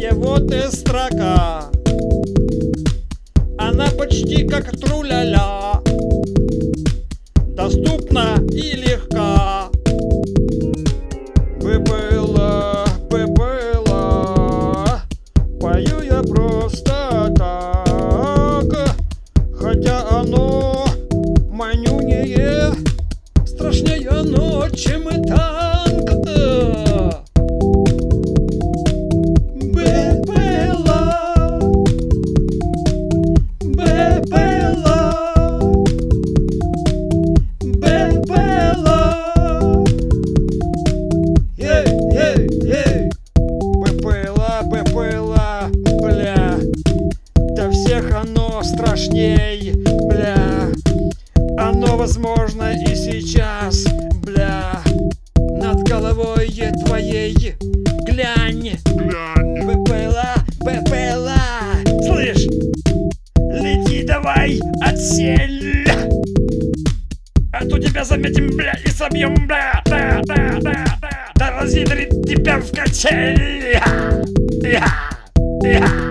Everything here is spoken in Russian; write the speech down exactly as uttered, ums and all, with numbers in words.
Такая вот и строка. Она почти как тру-ля-ля, доступна и легка. Бы было, бы было, пою я просто так, хотя оно манюнее, страшнее оно, чем и танк. Бы было, бы было, бы было, ей, ей, ей, бы было, бы было, бля, до всех оно страшней, бля. Оно возможно и сейчас, бля, над головой твоей. Глянь, глянь, бы было, бы было, слышь, лети давай, отсель, а то тебя заметим, бля, и собьем, бля, бля, бля, бля, бля, да разъедрит тебя в качель. Я, я, я.